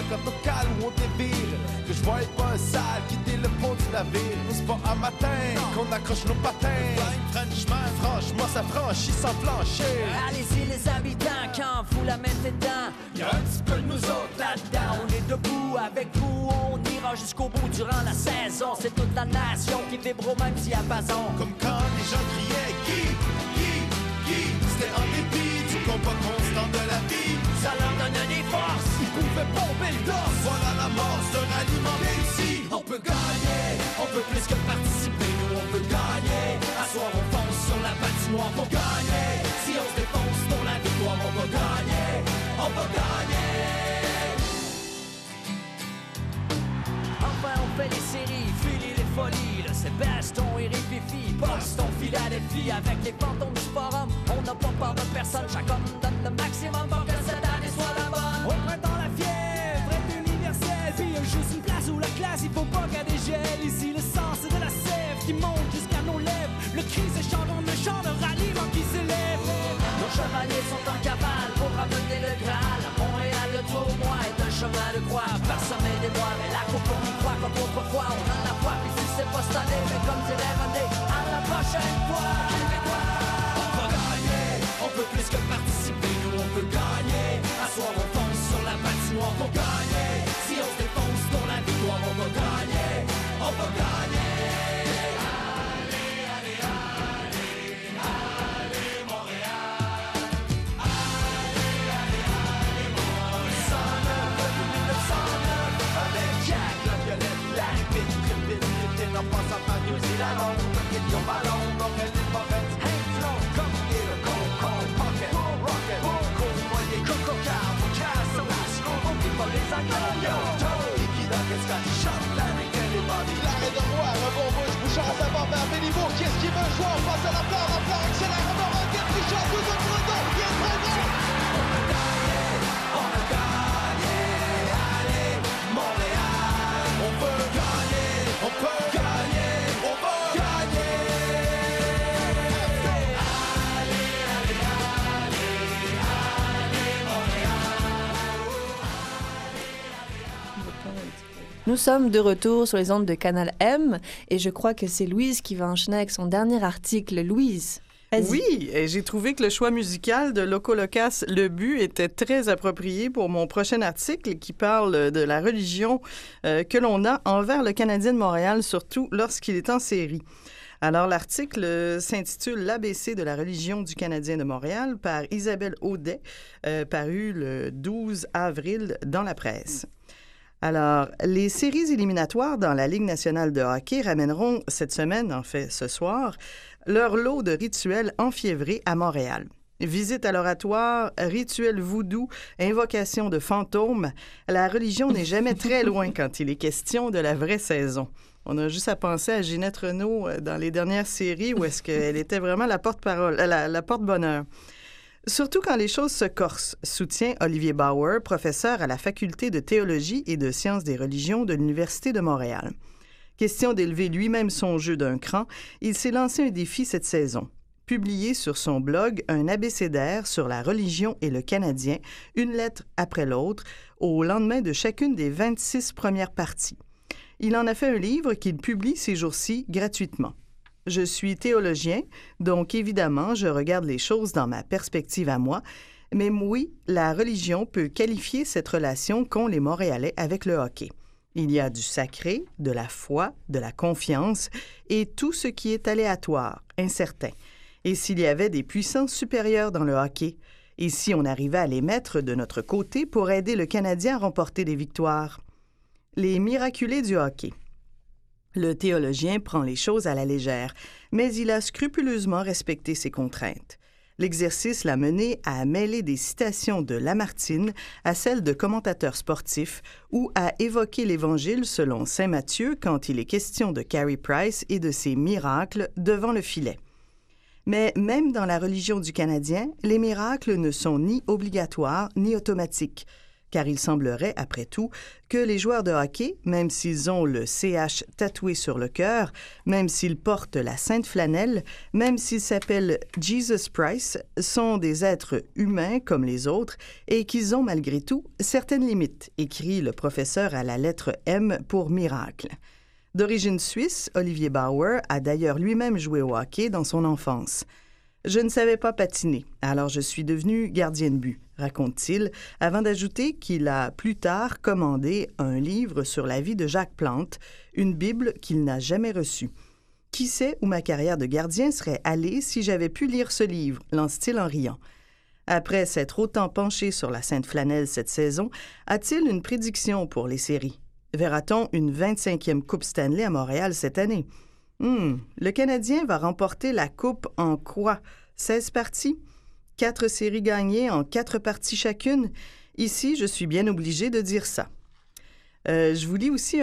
F: quand on cale ou on dévire. Que je voyais pas un sale quitter le pont du navire. C'est pas un matin qu'on accroche nos patins. Frenchman, franchement ça franchit sans flancher.
E: Allez-y les habitants, quand vous la mettez dedans,
F: Y'a un petit peu de nous autres
E: là-dedans, on est debout avec vous, on ira jusqu'au bout durant la saison. C'est toute la nation qui vibre au même diapason.
F: Comme quand les gens criaient Guy. C'était en dépit du combat constant de la vie.
E: Ça leur donne des forces,
F: Ils pouvaient pomper le torse. Voilà la mort d'un aliment réussi.
E: on peut gagner, on peut plus que participer, nous on peut gagner. À soir on fonce sur la patinoire pour gagner. Si on se défonce pour la victoire, on va gagner, on va gagner. Enfin on fait les séries, filer les folies, le Sébaston et Rififi, boxe ton Philadelphie avec les fantômes du forum. On n'a pas peur de personne, chaque homme donne le maximum pour que cette année soit la bonne. Au printemps la fièvre est universelle, puis juste une place où la classe il faut pas qu'elle dégèle. Ici le sang c'est de la sève qui monte jusqu'à nos lèvres. Le cri s'échange en un chant de ralliement qui s'élève. Nos chevaliers sont en cavale pour ramener le Graal. À Montréal le tournoi est un chemin de croix parsemé des bois, mais la coupe on y croit comme autrefois. On a la foi, puis si c'est pas cette année, mais comme dirait René, à la prochaine fois. Québécois, on va gagner, on peut plus que participer, nous on peut gagner. À soir on fonce sur la patinoire pour gagner. Si on se défonce pour la victoire, on va gagner, on va gagner.
F: En passant par New Zealand, question ballon, donc elle est mauvaise. Hey flow, comme il est le con, pocket, rocket, cool, moyen, coco, car, casse, on dit pas les agneaux, liquide, qu'est-ce qu'elle chante, la avec everybody. L'arrêt de roi, rebond bouche, bouchard, ça va vers mes niveaux, qu'est-ce qu'il veut jouer, on passe à la part, accélère, on va regarder, bouchard, tout le monde, il est très grand. On a gagné, allez, Montréal, on peut gagner, on peut gagner.
B: Nous sommes de retour sur les ondes de Canal M et je crois que c'est Louise qui va enchaîner avec son dernier article. Louise, vas-y.
C: Oui, et j'ai trouvé que le choix musical de Loco Locas Le But était très approprié pour mon prochain article qui parle de la religion que l'on a envers le Canadien de Montréal, surtout lorsqu'il est en série. Alors, l'article s'intitule « L'ABC de la religion du Canadien de Montréal » par Isabelle Audet, paru le 12 avril dans la presse. Alors, les séries éliminatoires dans la Ligue nationale de hockey ramèneront cette semaine, en fait ce soir, leur lot de rituels enfiévrés à Montréal. Visite à l'oratoire, rituel voodoo, invocation de fantômes, la religion n'est jamais très loin quand il est question de la vraie saison. On a juste à penser à Ginette Renault dans les dernières séries où est-ce qu'elle était vraiment la porte-parole, la porte-bonheur. Surtout quand les choses se corsent, soutient Olivier Bauer, professeur à la Faculté de théologie et de sciences des religions de l'Université de Montréal. Question d'élever lui-même son jeu d'un cran, il s'est lancé un défi cette saison. Publier sur son blog un abécédaire sur la religion et le Canadien, une lettre après l'autre, au lendemain de chacune des 26 premières parties. Il en a fait un livre qu'il publie ces jours-ci gratuitement. Je suis théologien, donc évidemment, je regarde les choses dans ma perspective à moi, mais oui, la religion peut qualifier cette relation qu'ont les Montréalais avec le hockey. Il y a du sacré, de la foi, de la confiance et tout ce qui est aléatoire, incertain. Et s'il y avait des puissances supérieures dans le hockey, et si on arrivait à les mettre de notre côté pour aider le Canadien à remporter des victoires? Les miraculés du hockey. Le théologien prend les choses à la légère, mais il a scrupuleusement respecté ses contraintes. L'exercice l'a mené à mêler des citations de Lamartine à celles de commentateurs sportifs ou à évoquer l'Évangile selon saint Matthieu quand il est question de Carey Price et de ses miracles devant le filet. Mais même dans la religion du Canadien, les miracles ne sont ni obligatoires ni automatiques, car il semblerait, après tout, que les joueurs de hockey, même s'ils ont le CH tatoué sur le cœur, même s'ils portent la sainte flanelle, même s'ils s'appellent Jesus Price, sont des êtres humains comme les autres et qu'ils ont malgré tout certaines limites, écrit le professeur à la lettre M pour miracle. D'origine suisse, Olivier Bauer a d'ailleurs lui-même joué au hockey dans son enfance. « Je ne savais pas patiner, alors je suis devenu gardien de but », raconte-t-il, avant d'ajouter qu'il a plus tard commandé un livre sur la vie de Jacques Plante, une Bible qu'il n'a jamais reçue. « Qui sait où ma carrière de gardien serait allée si j'avais pu lire ce livre », lance-t-il en riant. Après s'être autant penché sur la sainte flanelle cette saison, a-t-il une prédiction pour les séries? Verra-t-on une 25e Coupe Stanley à Montréal cette année? Le Canadien va remporter la Coupe en quoi? 16 parties? 4 séries gagnées en 4 parties chacune? Ici, je suis bien obligé de dire ça. Je vous lis aussi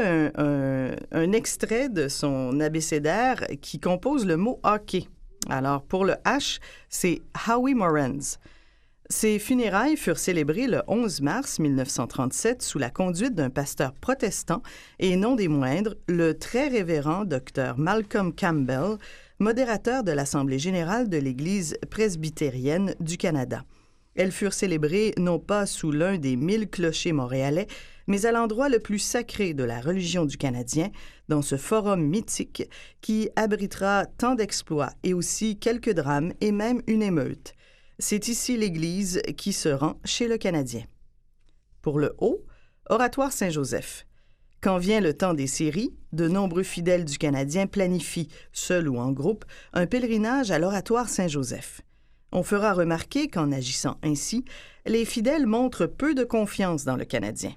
C: un extrait de son abécédaire qui compose le mot « hockey ». Alors, pour le H, c'est « Howie Morenz ». Ses funérailles furent célébrées le 11 mars 1937 sous la conduite d'un pasteur protestant et non des moindres, le très révérend Dr Malcolm Campbell, modérateur de l'Assemblée générale de l'Église presbytérienne du Canada. Elles furent célébrées non pas sous l'un des 1000 clochers montréalais, mais à l'endroit le plus sacré de la religion du Canadien, dans ce forum mythique qui abritera tant d'exploits et aussi quelques drames et même une émeute. C'est ici l'Église qui se rend chez le Canadien. Pour le O, Oratoire Saint-Joseph. Quand vient le temps des séries, de nombreux fidèles du Canadien planifient, seuls ou en groupe, un pèlerinage à l'Oratoire Saint-Joseph. On fera remarquer qu'en agissant ainsi, les fidèles montrent peu de confiance dans le Canadien.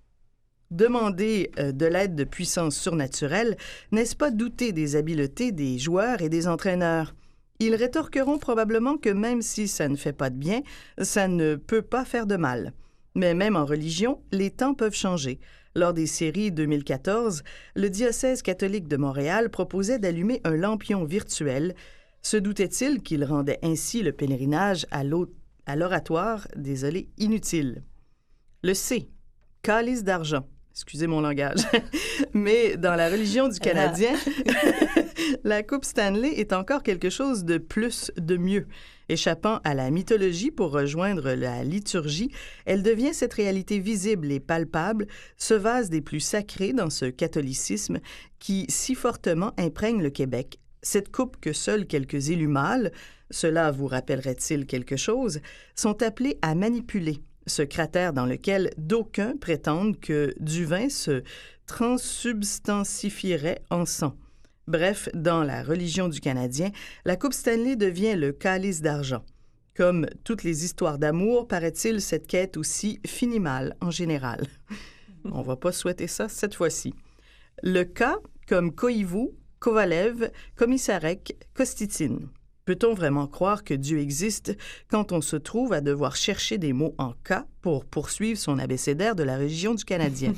C: Demander de l'aide de puissances surnaturelles, n'est-ce pas douter des habiletés des joueurs et des entraîneurs? Ils rétorqueront probablement que même si ça ne fait pas de bien, ça ne peut pas faire de mal. Mais même en religion, les temps peuvent changer. Lors des séries 2014, le diocèse catholique de Montréal proposait d'allumer un lampion virtuel. Se doutait-il qu'il rendait ainsi le pèlerinage à l'oratoire, inutile? Le C, calice d'argent. Excusez mon langage. Mais dans la religion du Canadien, la Coupe Stanley est encore quelque chose de plus, de mieux. Échappant à la mythologie pour rejoindre la liturgie, elle devient cette réalité visible et palpable, ce vase des plus sacrés dans ce catholicisme qui si fortement imprègne le Québec. Cette coupe que seuls quelques élus mâles, cela vous rappellerait-il quelque chose, sont appelés à manipuler. Ce cratère dans lequel d'aucuns prétendent que du vin se transsubstancifierait en sang. Bref, dans la religion du Canadien, la Coupe Stanley devient le calice d'argent. Comme toutes les histoires d'amour, paraît-il, cette quête aussi finit mal en général. On va pas souhaiter ça cette fois-ci. Le K comme Koivu, Kovalev, Komisarek, Kostitine. Peut-on vraiment croire que Dieu existe quand on se trouve à devoir chercher des mots en K pour poursuivre son abécédaire de la religion du Canadien?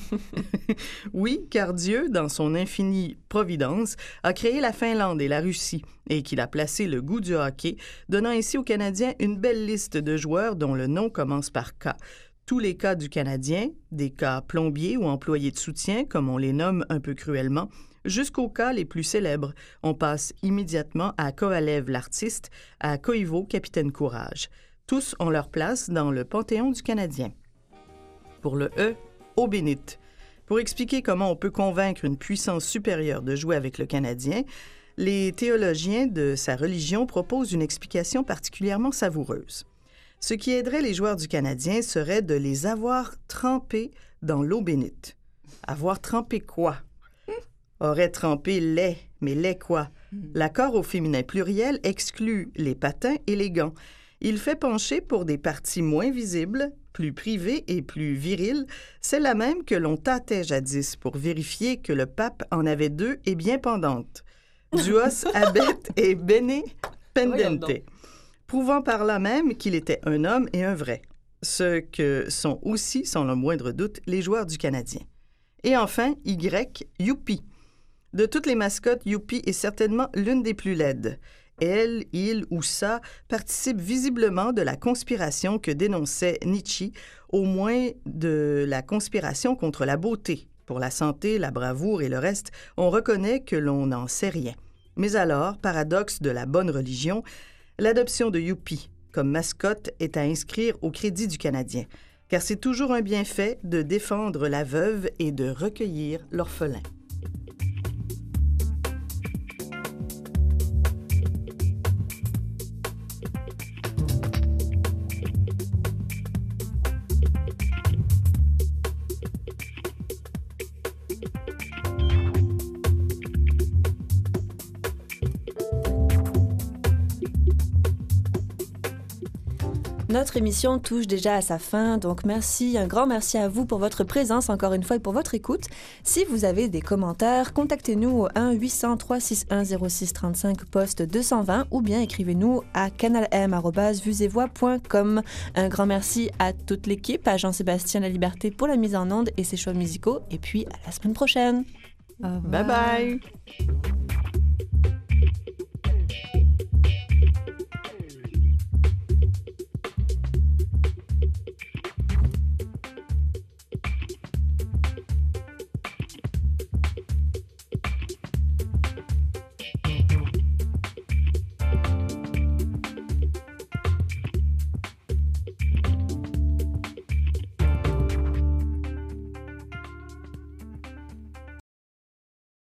C: Oui, car Dieu, dans son infinie providence, a créé la Finlande et la Russie et qu'il a placé le goût du hockey, donnant ainsi aux Canadiens une belle liste de joueurs dont le nom commence par K. Tous les cas du Canadien, des cas plombiers ou employés de soutien, comme on les nomme un peu cruellement, jusqu'aux cas les plus célèbres. On passe immédiatement à Kovalev, l'artiste, à Koivu, capitaine courage. Tous ont leur place dans le panthéon du Canadien. Pour le E, eau bénite. Pour expliquer comment on peut convaincre une puissance supérieure de jouer avec le Canadien, les théologiens de sa religion proposent une explication particulièrement savoureuse. Ce qui aiderait les joueurs du Canadien serait de les avoir trempés dans l'eau bénite. Avoir trempé quoi? Aurait trempé lait, mais lait quoi? L'accord au féminin pluriel exclut les patins et les gants. Il fait pencher pour des parties moins visibles, plus privées et plus viriles, celle-là même que l'on tâtait jadis pour vérifier que le pape en avait 2 et bien pendantes. Duos abet et bene pendente, prouvant par là même qu'il était un homme et un vrai, ce que sont aussi, sans le moindre doute, les joueurs du Canadien. Et enfin, Y, Youpi. De toutes les mascottes, Youpi est certainement l'une des plus laides. elle, il ou ça participe visiblement de la conspiration que dénonçait Nietzsche, au moins de la conspiration contre la beauté. Pour la santé, la bravoure et le reste, on reconnaît que l'on n'en sait rien. Mais alors, paradoxe de la bonne religion, l'adoption de Youpi comme mascotte est à inscrire au crédit du Canadien, car c'est toujours un bienfait de défendre la veuve et de recueillir l'orphelin.
B: Notre émission touche déjà à sa fin, donc un grand merci à vous pour votre présence encore une fois et pour votre écoute. Si vous avez des commentaires, contactez-nous au 1-800-361-0635 poste 220 ou bien écrivez-nous à canalm@vuesetvoix.com. Un grand merci à toute l'équipe, à Jean-Sébastien Laliberté pour la mise en onde et ses choix musicaux, et puis à la semaine prochaine.
C: Bye bye!